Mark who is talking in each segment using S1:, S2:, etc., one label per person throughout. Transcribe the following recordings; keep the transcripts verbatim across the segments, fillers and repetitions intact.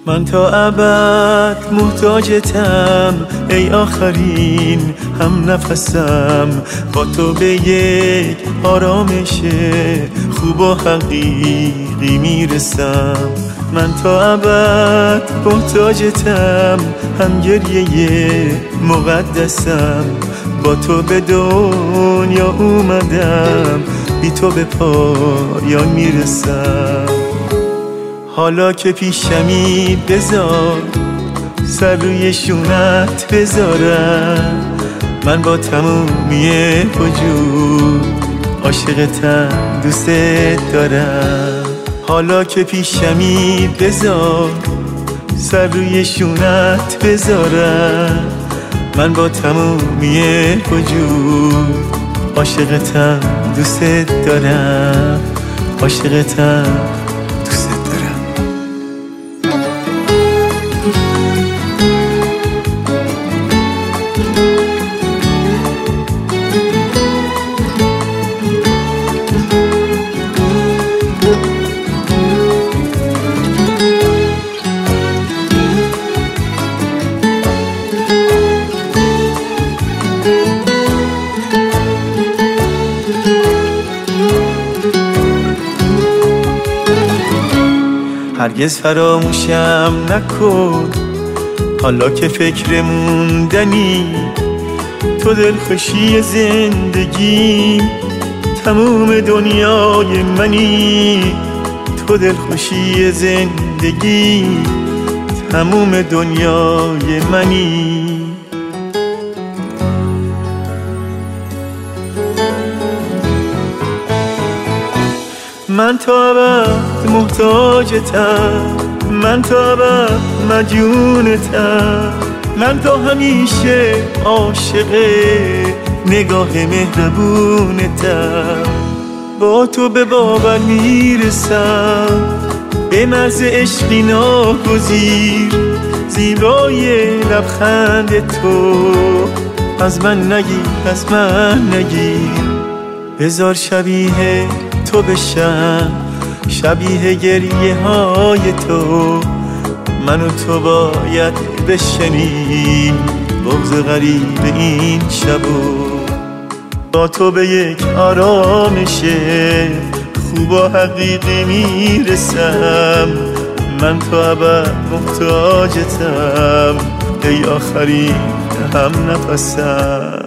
S1: من تا ابد محتاجتم ای آخرین هم نفسم، با تو به یک آرامش خوب و حقیقی میرسم. من تا ابد محتاجتم هم گریه مقدسم، با تو به دنیا اومدم بی تو به پایان میرسم. حالا که پیشمی بذار سر روی شونت بذارم، من با تمومی وجود عاشقتم دوست دارم. حالا که پیشمی بذار سر روی شونت بذارم، من با تمومی وجود عاشقتم دوست دارم، عاشقتم دوست دارم. هرگز فراموشم نکن حالا که فکر موندنی، تو دلخوشی زندگی تموم دنیای منی. تو دلخوشی زندگی تموم دنیای منی. من تا ابد محتاجتم، من تا ابد مدیونتم، من تا همیشه عاشق نگاه مهربونتم. با تو به باور میرسم، به مرز عشقی ناگزیر، زیبای لبخند تو از من نگیر، از من نگیر. بذار شبیه تو بشم، شبیه گریه های تو، من و تو باید بشنیم بغض غریب این شبو. با تو به یک آرامش خوب و حقیقی میرسم، من تا ابد محتاجتم ای آخرین هم نفسم.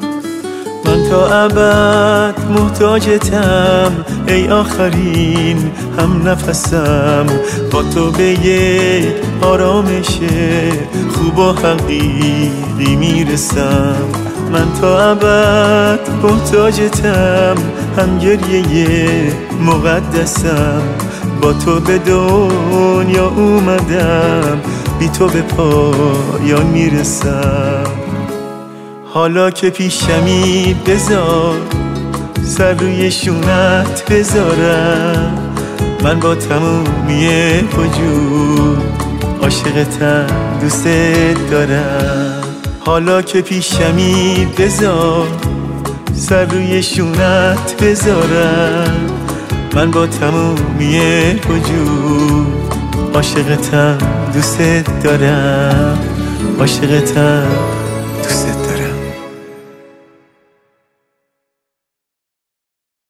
S1: من تا ابد محتاجتم ای آخرین هم نفسم، با تو به یک آرامش خوب و حقیقی میرسم. من تا ابد محتاجتم هم گریه مقدسم، با تو به دنیا اومدم بی تو به پایان میرسم. حالا که پیشمی بذار سر روی شونت بذارم، من با تمومی وجود عاشقتم دوست دارم. حالا که پیشمی بذار سر روی شونت بذارم، من با تمومی وجود عاشقتم دوست دارم، عاشقتم